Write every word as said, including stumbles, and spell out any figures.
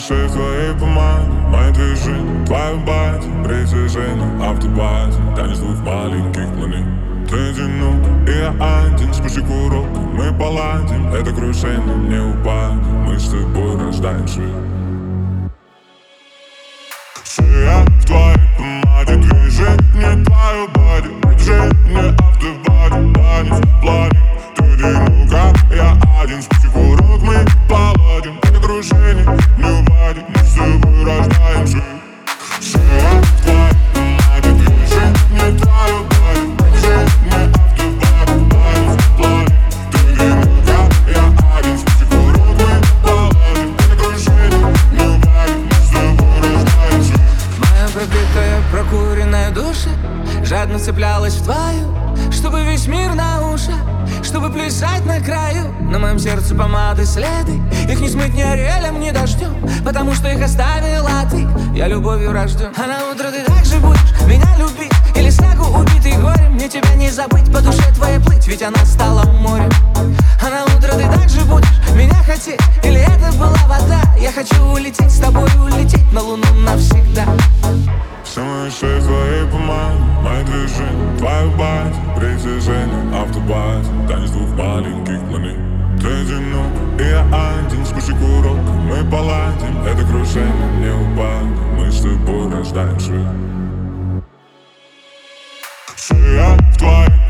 шеи твоей помады, мои движения, твою бать, притяжение, автобазе, танец двух маленьких планет. Ты одинок, и я один, спусти курок, мы поладим, это крушение, не упадем, мы с тобой рождаем свет. Шея в твоей помаде, движение, твою бади, притяжение, автобазе, танец в плане. Ты одинок, а я один, спусти курок, мы поладим, это крушение, не упадем, мы с тобой рождаем свет. Шея в твоей помаде, движение, твою бади, притяжение, автобазе, танец в плане. Ты одинок, а я один, спусти курок, мы поладим, это крушение, не упадем, мы с тобой рождаем свет. Моя пропитая, прокуренная душа жадно цеплялась в твою, чтобы весь мир на ушах, чтобы плясать на краю. На моем сердце помады следы, их не смыть ни орелем, ни дождем, потому что их оставила ты, я любовью рожден. А на утро ты так же будешь меня любить, или снегу убитый горем, мне тебя не забыть, по душе твоей плыть, ведь она стала морем. А на утро ты так же будешь меня хотеть, или это была вода? Я хочу улететь с тобой, улететь на луну навсегда. Все мои шеи твоей помады, мои движения, твою бать, притяжение, автобазе, танец двух маленьких планет. Ты одинок, и я один, спусти курок, мы поладим, это крушение, не упадем, мы с тобой рождаем свет. Шея в твоей